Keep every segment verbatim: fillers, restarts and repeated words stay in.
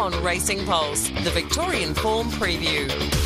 on Racing Pulse, the Victorian Form Preview.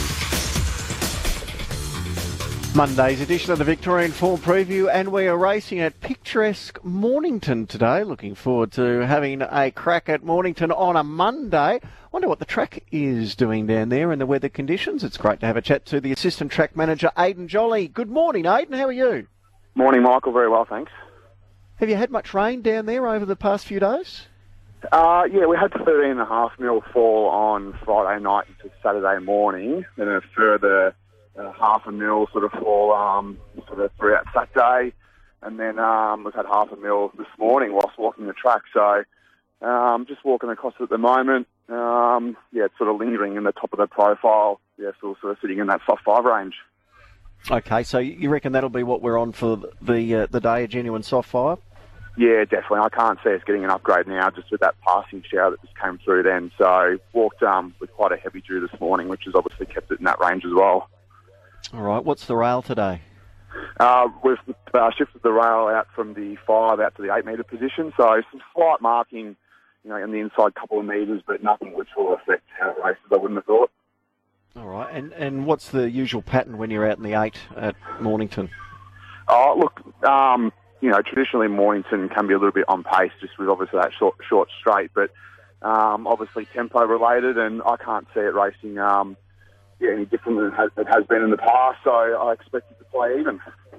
Monday's edition of the Victorian Form Preview, and we are racing at picturesque Mornington today. Looking forward to having a crack at Mornington on a Monday. Wonder what the track is doing down there and the weather conditions. It's great to have a chat to the Assistant Track Manager, Aidan Jolly. Good morning, Aidan. How are you? Morning, Michael. Very well, thanks. Have you had much rain down there over the past few days? Uh, yeah, we had thirteen and a half mil fall on Friday night into Saturday morning, and a further uh, half a mil sort of fall um, sort of throughout Saturday, and then um, we've had half a mil this morning whilst walking the track. So um, just walking across it at the moment. Um, yeah, it's sort of lingering in the top of the profile. Yeah, still sort of sitting in that soft five range. Okay, so you reckon that'll be what we're on for the uh, the day, a genuine soft five? Yeah, definitely. I can't see us getting an upgrade now, just with that passing shower that just came through then. So walked um, with quite a heavy dew this morning, which has obviously kept it in that range as well. All right, what's the rail today? Uh, we've uh, shifted the rail out from the five out to the eight metre position, so some slight marking, you know, in the inside couple of metres, but nothing which will affect how it races, I wouldn't have thought. All right, and, and what's the usual pattern when you're out in the eight at Mornington? Oh, look, um, you know, traditionally Mornington can be a little bit on pace, just with obviously that short, short straight, but um, obviously tempo related, and I can't see it racing um, yeah, any different than it has, it has been in the past, so I expect it to play even.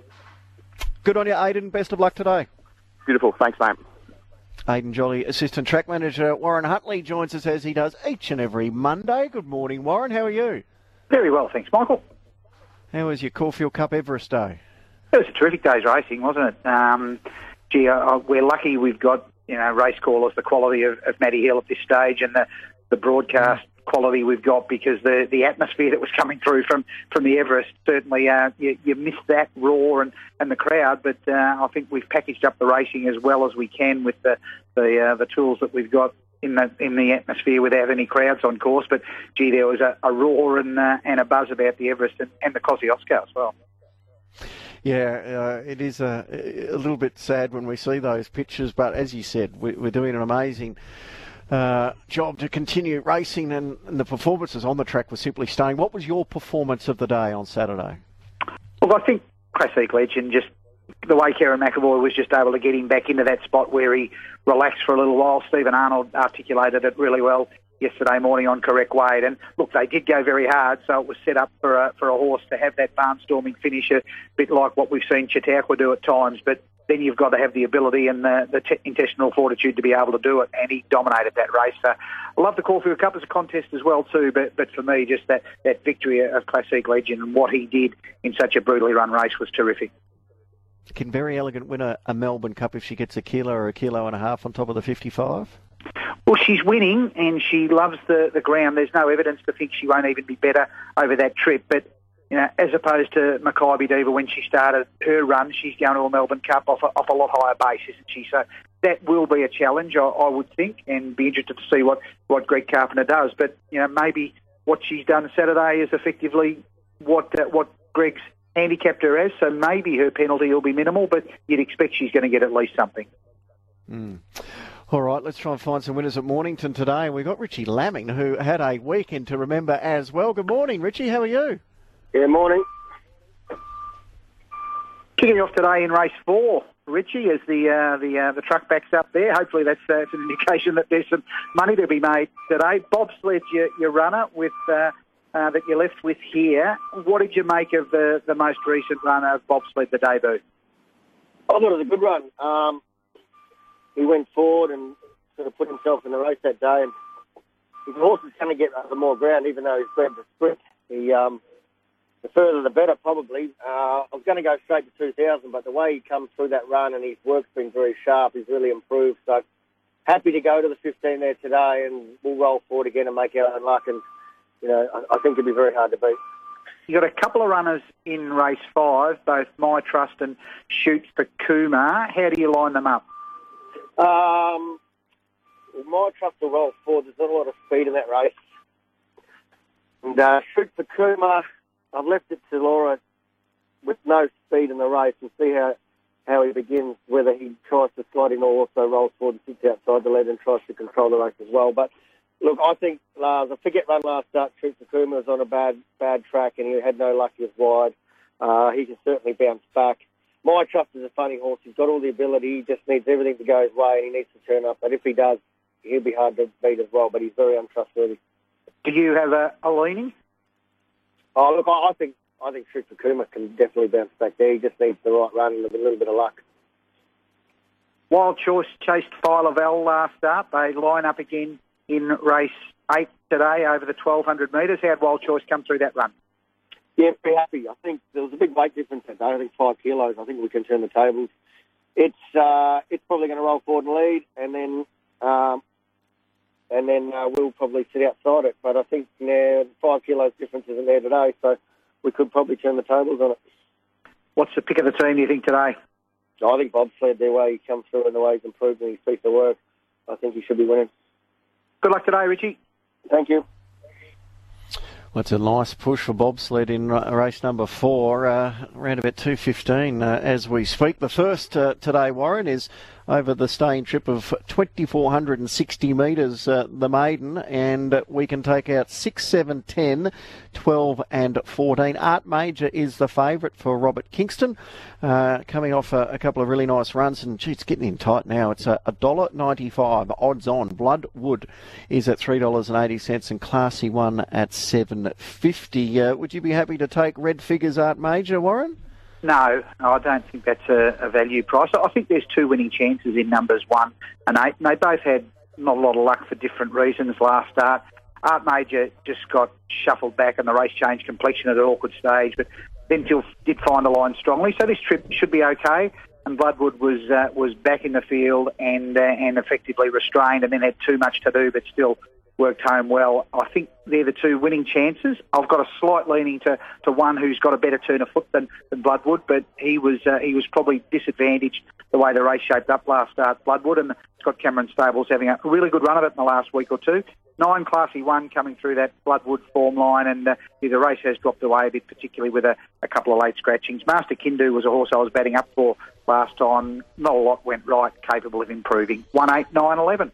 Good on you, Aidan. Best of luck today. Beautiful. Thanks, mate. Aidan Jolly, Assistant Track Manager. Warren Huntley joins us as he does each and every Monday. Good morning, Warren. How are you? Very well, thanks, Michael. How was your Caulfield Cup Everest Day? It was a terrific day's racing, wasn't it? Um, gee, uh, we're lucky we've got, you know, race callers, the quality of, of Matty Hill at this stage, and the, the broadcast quality we've got, because the, the atmosphere that was coming through from, from the Everest, certainly uh, you, you missed that roar and, and the crowd, but uh, I think we've packaged up the racing as well as we can with the the, uh, the tools that we've got in the in the atmosphere without any crowds on course. But gee, there was a, a roar and uh, and a buzz about the Everest and, and the Kosciuszko as well. Yeah, uh, it is a, a little bit sad when we see those pictures, but as you said, we, we're doing an amazing uh, job to continue racing, and, and the performances on the track were simply stunning. What was your performance of the day on Saturday? Well, I think Classic Legend, just the way Karen McAvoy was just able to get him back into that spot where he relaxed for a little while. Stephen Arnold articulated it really well yesterday morning on Correct Weight. And look, they did go very hard, so it was set up for a, for a horse to have that barnstorming finish, a bit like what we've seen Chautauqua do at times. But then you've got to have the ability and the, the t- intestinal fortitude to be able to do it, and he dominated that race. So I love the Caulfield Cup as a contest as well too, but but for me, just that, that victory of Classic Legend and what he did in such a brutally run race was terrific. Can Very Elegant win a, a Melbourne Cup if she gets a kilo or a kilo and a half on top of the fifty-five? Well, she's winning and she loves the, the ground. There's no evidence to think she won't even be better over that trip. But, you know, as opposed to Makybe Diva when she started her run, she's going to a Melbourne Cup off a, off a lot higher base, isn't she? So that will be a challenge, I, I would think, and be interested to see what, what Greg Carpenter does. But, you know, maybe what she's done Saturday is effectively what uh, what Greg's handicapped her as, so maybe her penalty will be minimal, but you'd expect she's going to get at least something. Mm. All right, let's try and find some winners at Mornington today. We've got Richie Lamming, who had a weekend to remember as well. Good morning, Richie. How are you? Yeah, morning. Kicking off today in race four, Richie, as the uh, the uh, the truck backs up there. Hopefully that's, uh, that's an indication that there's some money to be made today. Bobsled's your, your runner with uh, uh, that you're left with here. What did you make of the, the most recent run of Bobsled, the debut? I thought it was a good run. Um, he went forward and sort of put himself in the race that day. And his horse is going to get the more ground, even though he's bred to sprint. He, um, the further the better, probably. Uh, I was going to go straight to two thousand, but the way he comes through that run and his work's been very sharp, he's really improved. So happy to go to the fifteen there today, and we'll roll forward again and make our own luck. And, you know, I, I think it'll be very hard to beat. You've got a couple of runners in race five, both My Trust and Shoot for Kumar. How do you line them up? Um, well, My Trust will roll forward. There's not a lot of speed in that race. And uh, Shoot for Kumar, I've left it to Laura with no speed in the race and see how, how he begins, whether he tries to slide in or also rolls forward and sits outside the lead and tries to control the race as well. But Look, I think uh, the forget run last start, Trip Takuma was on a bad bad track and he had no luck. He was wide. Uh, he can certainly bounce back. My Trust is a funny horse. He's got all the ability. He just needs everything to go his way and he needs to turn up. But if he does, he'll be hard to beat as well. But he's very untrustworthy. Do you have a, a leaning? Oh, look, I, I think I think Trip Takuma can definitely bounce back there. He just needs the right run and a little bit of luck. Wild Choice chased Filavelle last start. They line up again in race eight today over the twelve hundred metres. How'd Wild Choice come through that run? Yeah, very happy. I think there was a big weight difference that day. I think five kilos. I think we can turn the tables. It's uh, it's probably going to roll forward and lead, and then um, and then uh, we'll probably sit outside it. But I think you know, five kilos difference isn't there today, so we could probably turn the tables on it. What's the pick of the team, you think, today? I think Bobsled, their way he comes through and the way he's improved in his piece of work, I think he should be winning. Good luck today, Richie. Thank you. Well, it's a nice push for bobsled in race number four, uh, around about two fifteen uh, as we speak. The first uh, today, Warren, is over the staying trip of two thousand four hundred sixty metres, uh, the maiden, and we can take out six, seven, ten, twelve and fourteen. Art Major is the favourite for Robert Kingston, uh, coming off a, a couple of really nice runs, and gee, it's getting in tight now. It's a one dollar ninety-five odds on. Bloodwood is at three dollars eighty, and Classy One at seven dollars fifty. Uh, would you be happy to take red figures, Art Major, Warren? No, I don't think that's a, a value price. I think there's two winning chances in numbers one and eight, and they both had not a lot of luck for different reasons last start. Art Major just got shuffled back and the race changed complexion at an awkward stage, but then did find the line strongly. So this trip should be okay, and Bloodwood was uh, was back in the field and uh, and effectively restrained, and then had too much to do, but still worked home well. I think they're the two winning chances. I've got a slight leaning to, to one who's got a better turn of foot than, than Bloodwood, but he was uh, he was probably disadvantaged the way the race shaped up last start, Bloodwood, and Scott Cameron Stables having a really good run of it in the last week or two. Nine Classy One coming through that Bloodwood form line, and uh, yeah, the race has dropped away a bit, particularly with a, a couple of late scratchings. Master Kindu was a horse I was batting up for last time. Not a lot went right, capable of improving. One, eight, nine, eleven.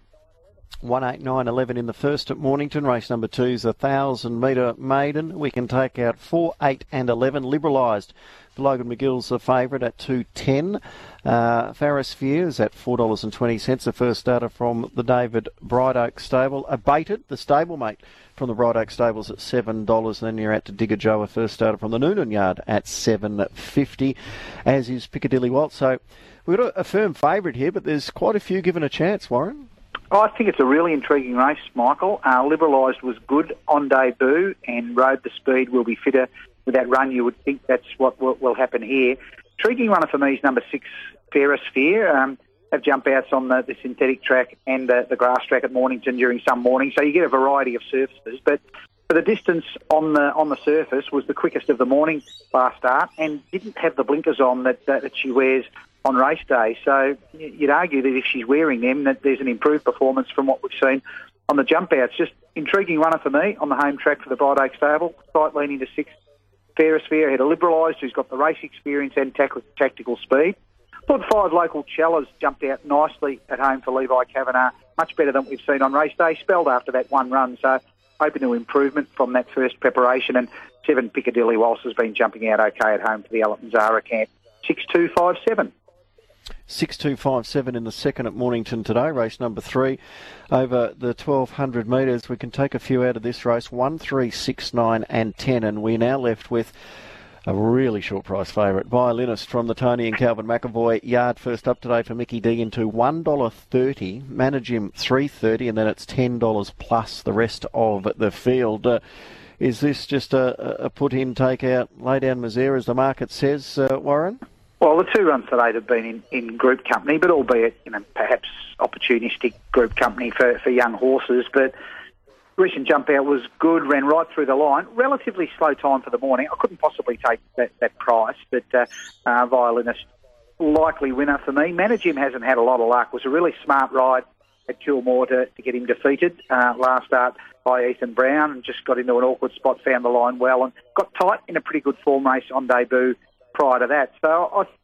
one eight nine eleven in the first at Mornington. Race number two is a one thousand metre maiden. We can take out four, eight and eleven. Liberalised. Logan McGill's the favourite at two ten. Uh, Pharosphere is at four dollars twenty, the first starter from the David Bright Oak stable. Abated, the stablemate from the Bright Oak stables at seven dollars. And then you're out to Digger Joe, a first starter from the Noonan Yard at seven fifty, as is Piccadilly Waltz. So we've got a, a firm favourite here, but there's quite a few given a chance, Warren. I think it's a really intriguing race, Michael. Uh, Liberalised was good on debut and rode the speed, will be fitter with that run. You would think that's what will, will happen here. Intriguing runner for me is number six, Pharosphere. Um, have jump outs on the, the synthetic track and the, the grass track at Mornington during some mornings, so you get a variety of surfaces. But for the distance on the on the surface was the quickest of the morning last start and didn't have the blinkers on that, that, that she wears on race day. So you'd argue that if she's wearing them, that there's an improved performance from what we've seen on the jump outs. Just intriguing runner for me on the home track for the Bright Oak stable. Slight leaning to six, Pharosphere. Ahead of Liberalised, who's got the race experience and tac- tactical speed. Thought five Local Chellas jumped out nicely at home for Levi Kavanagh. Much better than we've seen on race day. Spelled after that one run, so open to improvement from that first preparation. And seven Piccadilly Waltz has been jumping out okay at home for the Alton Zara camp. six two five seven. six two five seven in the second at Mornington today, race number three. Over the twelve hundred metres, we can take a few out of this race, one, three, six, nine and ten, and we're now left with a really short price favourite, Violinist from the Tony and Calvin McAvoy yard. First up today for Mickey Deegan to one dollar thirty, Manage him three dollars thirty, and then it's ten dollars plus the rest of the field. Uh, is this just a, a put-in, take-out, lay-down misere, as the market says, uh, Warren? Well, the two runs today have been in, in group company, but albeit, you know, perhaps opportunistic group company for, for young horses. But recent jump out was good, ran right through the line. Relatively slow time for the morning. I couldn't possibly take that, that price, but uh, uh, Violinist, likely winner for me. Manage him hasn't had a lot of luck. It was a really smart ride at Kilmore to, to get him defeated uh, last start by Ethan Brown, and just got into an awkward spot, found the line well, and got tight in a pretty good form race on debut prior to that. So I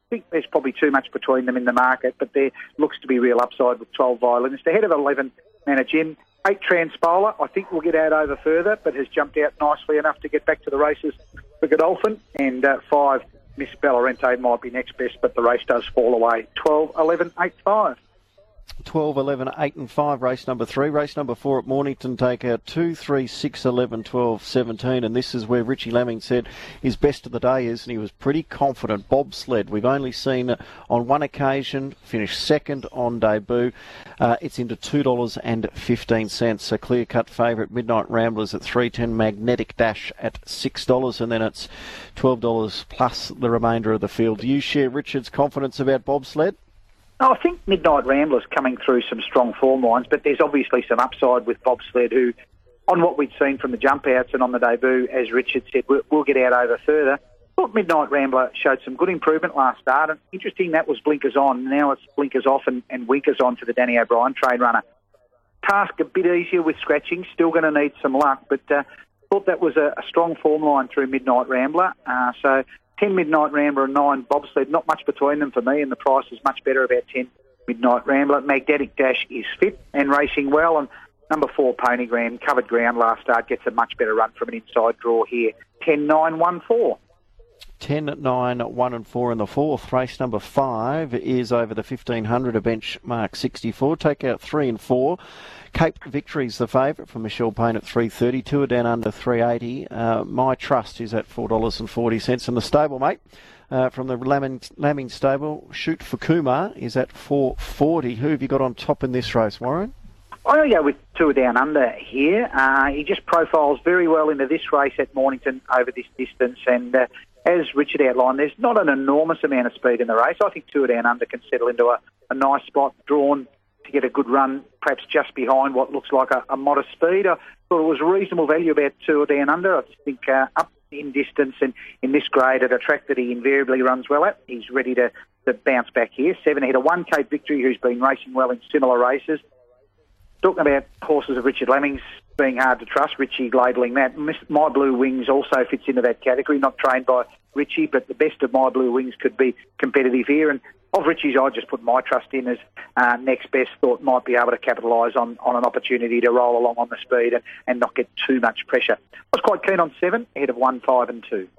think there's probably too much between them in the market, but there looks to be real upside with twelve Violinist. Ahead of eleven, Managem. eight Transpolar, I think will get out over further, but has jumped out nicely enough to get back to the races for Godolphin. And uh, five, Miss Bellarente might be next best, but the race does fall away. twelve, eleven, eight, five. twelve, eleven, eight and five, race number three. Race number four at Mornington take out two, three, six, eleven, twelve, seventeen. And this is where Richie Lemming said his best of the day is, and he was pretty confident. Bobsled, we've only seen on one occasion, finished second on debut. Uh, it's into two dollars fifteen. A clear-cut favourite, Midnight Ramblers at three ten, Magnetic Dash at six dollars, and then it's twelve dollars plus the remainder of the field. Do you share Richard's confidence about Bobsled? I think Midnight Ramblers coming through some strong form lines, but there's obviously some upside with Bobsled, who, on what we'd seen from the jump outs and on the debut, as Richard said, we'll, we'll get out over further. Thought Midnight Rambler showed some good improvement last start, and interesting that was blinkers on. Now it's blinkers off and, and winkers on for the Danny O'Brien trade runner. Task a bit easier with scratching, still going to need some luck, but uh, thought that was a, a strong form line through Midnight Rambler. Uh, so ten Midnight Rambler and nine Bobsled, not much between them for me, and the price is much better, about ten Midnight Rambler. Magnetic Dash is fit and racing well, and number four Ponygram, covered ground last start, gets a much better run from an inside draw here. ten, nine, one, four. ten, nine, one and four in the fourth. Race number five is over the fifteen hundred, a benchmark sixty-four. Take out three and four. Cape Victory's the favourite for Michelle Payne at three thirty-two, down under three eighty. Uh, My Trust is at four dollars forty. And the stablemate uh, from the Lambing, Lambing stable, Shoot for Kumar, is at four forty. Who have you got on top in this race, Warren? I'll go with Tour Down Under here. Uh, he just profiles very well into this race at Mornington over this distance, and uh, as Richard outlined, there's not an enormous amount of speed in the race. I think Tour Down Under can settle into a, a nice spot, drawn to get a good run, perhaps just behind what looks like a, a modest speed. I thought it was reasonable value about Tour Down Under. I think uh, up in distance and in this grade at a track that he invariably runs well at, he's ready to, to bounce back here. Seven ahead of one, Cape Victory, who's been racing well in similar races. Talking about horses of Richard Lemming's being hard to trust, Richie labelling that. My Blue Wings also fits into that category, not trained by Richie, but the best of My Blue Wings could be competitive here. And of Richie's, I just put My Trust in as uh, next best, thought might be able to capitalise on, on an opportunity to roll along on the speed and, and not get too much pressure. I was quite keen on seven, ahead of one, five and two.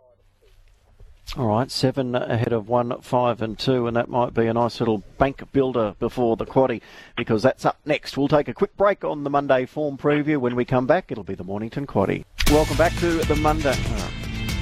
All right, seven ahead of one, five and two, and that might be a nice little bank builder before the quaddie, because that's up next. We'll take a quick break on the Monday form preview. When we come back, it'll be the Mornington quaddie. Welcome back to the Monday. Oh.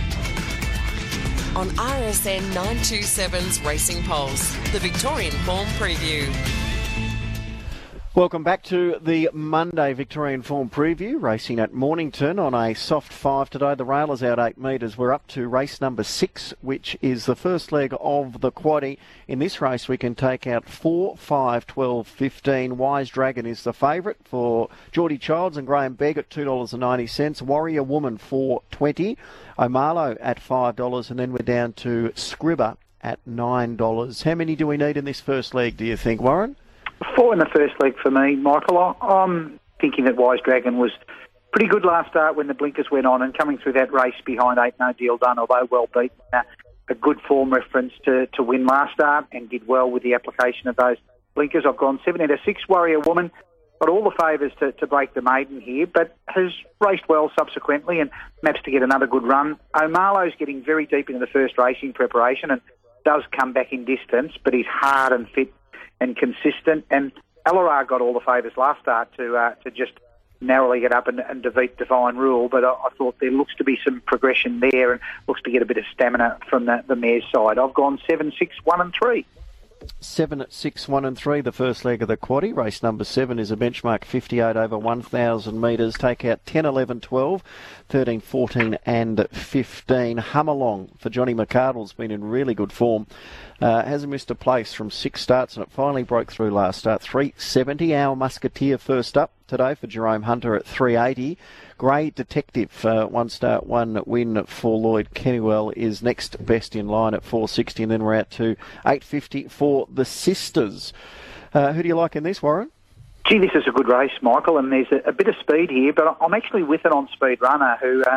On R S N nine twenty-seven's Racing Pulse, the Victorian Form Preview. Welcome back to the Monday Victorian Form Preview, racing at Mornington on a soft five today. The rail is out eight metres. We're up to race number six, which is the first leg of the quaddie. In this race, we can take out four, five, twelve, fifteen. Wise Dragon is the favourite for Geordie Childs and Graham Begg at two dollars ninety. Warrior Woman four twenty. Omalo at five dollars, and then we're down to Scribber at nine dollars. How many do we need in this first leg, do you think, Warren? Four in the first leg for me, Michael. I'm thinking that Wise Dragon was pretty good last start when the blinkers went on, and coming through that race behind eight, No Deal Done, although well beaten, uh, a good form reference to, to win last start, and did well with the application of those blinkers. I've gone seven out of six. Warrior Woman got all the favours to, to break the maiden here, but has raced well subsequently and maps to get another good run. Omalo's getting very deep into the first racing preparation and does come back in distance, but he's hard and fit and consistent, and Alarar got all the favours last start to uh, to just narrowly get up and, and defeat Divine Rule, but I, I thought there looks to be some progression there and looks to get a bit of stamina from the, the mare's side. I've gone seven, six, one and three. Seven, six, one and three, the first leg of the quaddie. Race number seven is a benchmark fifty-eight over one thousand metres. Take out ten, eleven, twelve, thirteen, fourteen and fifteen. Hum Along for Johnny McArdle's been in really good form. Uh, hasn't missed a place from six starts, and it finally broke through last start. three seventy. Our Musketeer first up today for Jerome Hunter at three eighty. Grey Detective, uh, one start, one win for Lloyd Kennywell, is next best in line at four sixty, and then we're out to eight fifty for the Sisters. Uh, who do you like in this, Warren? Gee, this is a good race, Michael, and there's a, a bit of speed here, but I'm actually with it on Speed Runner, who uh,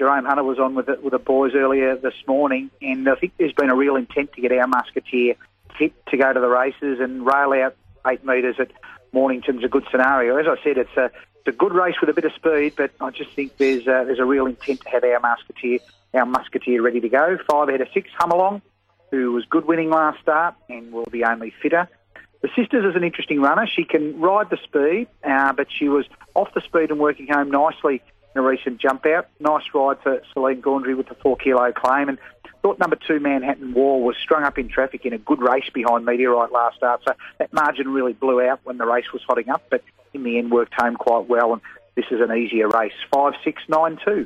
Jerome Hunter was on with the, with the boys earlier this morning, and I think there's been a real intent to get our Musketeer fit to go to the races and rail out eight metres at Mornington's a good scenario. As I said, it's a it's a good race with a bit of speed, but I just think there's a, there's a real intent to have our Musketeer our Musketeer ready to go. Five ahead of six, Humalong, who was good winning last start and will be only fitter. The Sisters is an interesting runner. She can ride the speed, uh, but she was off the speed and working home nicely in a recent jump out. Nice ride for Celine Gaundry with the four kilo claim, and thought number two Manhattan War was strung up in traffic in a good race behind Meteorite last start, so that margin really blew out when the race was hotting up, but in the end worked home quite well, and this is an easier race. Five, six, nine, two.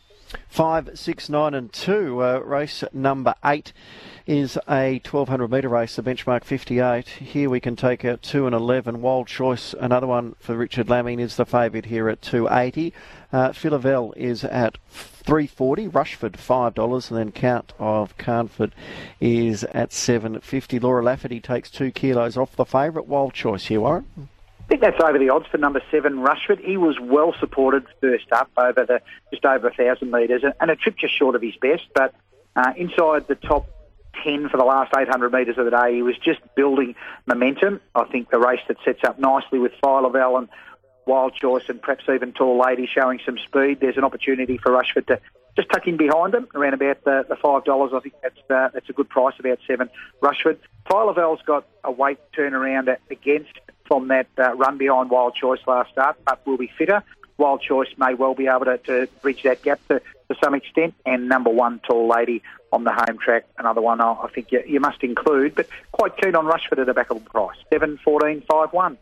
Five, six, nine and two. Uh, race number eight is a twelve hundred metre race, the benchmark fifty-eight. Here we can take out two and eleven. Wild Choice, another one for Richard Lamming, is the favourite here at two eighty. Uh, Philavel is at three forty. Rushford five dollars, and then Count of Carnford is at seven fifty. Laura Lafferty takes two kilos off the favourite. Wild Choice here, Warren. I think that's over the odds for number seven, Rushford. He was well supported first up over the just over a thousand metres, and a trip just short of his best. But uh, inside the top ten for the last eight hundred metres of the day, he was just building momentum. I think the race that sets up nicely with Philavel and Wild Choice and perhaps even Tall Lady showing some speed. There's an opportunity for Rushford to just tuck in behind him around about the, the five dollars. I think that's uh, that's a good price, about seven. Rushford. Philavel's got a weight turnaround against from that uh, run behind Wild Choice last start, but will be fitter. Wild Choice may well be able to, to bridge that gap to, to some extent. And number one, Tall Lady on the home track, another one I, I think you, you must include, but quite keen on Rushford at a backable price. seven, fourteen, five, one.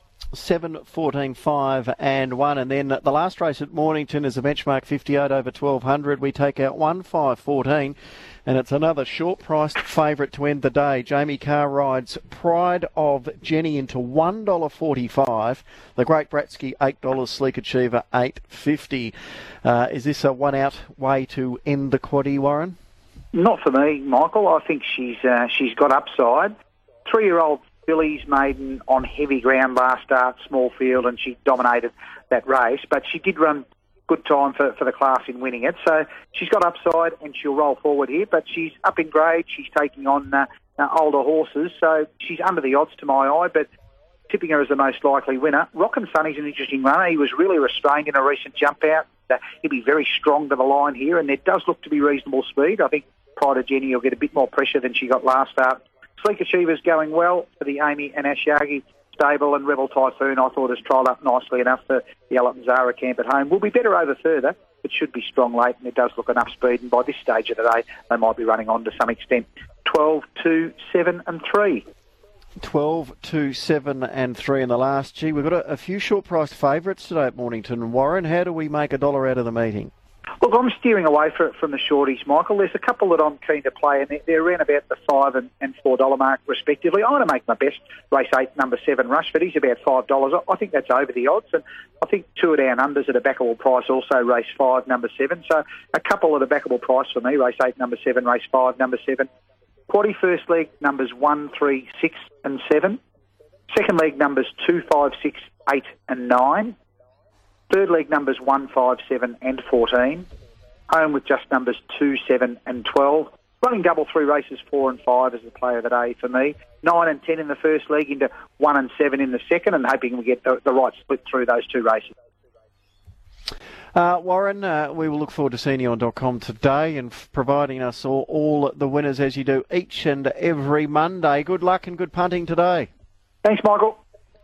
seven, fourteen, five and one. And then the last race at Mornington is a benchmark fifty-eight over twelve hundred. We take out one, five, fourteen. And it's another short-priced favourite to end the day. Jamie Carr rides Pride of Jenny into one dollar forty-five. The Great Bratsky, eight dollars. Sleek Achiever, eight dollars fifty. Uh, is this a one-out way to end the quaddie, Warren? Not for me, Michael. I think she's uh, she's got upside. Three-year-old fillies maiden on heavy ground last start, small field, and she dominated that race. But she did run good time for, for the class in winning it. So she's got upside and she'll roll forward here, but she's up in grade. She's taking on uh, uh, older horses, so she's under the odds to my eye, but tipping her as the most likely winner. Rockin' Sonny's an interesting runner. He was really restrained in a recent jump out. Uh, he'll be very strong to the line here, and there does look to be reasonable speed. I think Pride of Jenny will get a bit more pressure than she got last start. Sleek Achiever's going well for the Amy and Ashyagi stable, and Rebel Typhoon I thought has trialled up nicely enough for the Ella Zara camp at home. Will be better over further, but should be strong late, and it does look enough speed, and by this stage of the day they might be running on to some extent. twelve, two, seven and three. twelve, two, seven and three in the last. Gee, we've got a, a few short-priced favourites today at Mornington. Warren, how do we make a dollar out of the meeting? Look, I'm steering away for, from the shorties, Michael. There's a couple that I'm keen to play, and they're, they're around about the five and, and four dollar mark, respectively. I want to make my best. Race eight, number seven, Rushford. He's about five dollars. I, I think that's over the odds, and I think two of down unders at a backable price. Also, race five, number seven. So a couple at a backable price for me. Race eight, number seven. Race five, number seven. Quaddie first leg numbers one, three, six, and seven. Second leg numbers two, five, six, eight, and nine. Third leg numbers one, five, seven, and fourteen. Home with just numbers two, seven, and twelve. Running double through races four and five as the play of the day for me. Nine and ten in the first leg into one and seven in the second, and hoping we get the, the right split through those two races. Uh, Warren, uh, we will look forward to seeing you on .com today and f- providing us all, all the winners as you do each and every Monday. Good luck and good punting today. Thanks, Michael.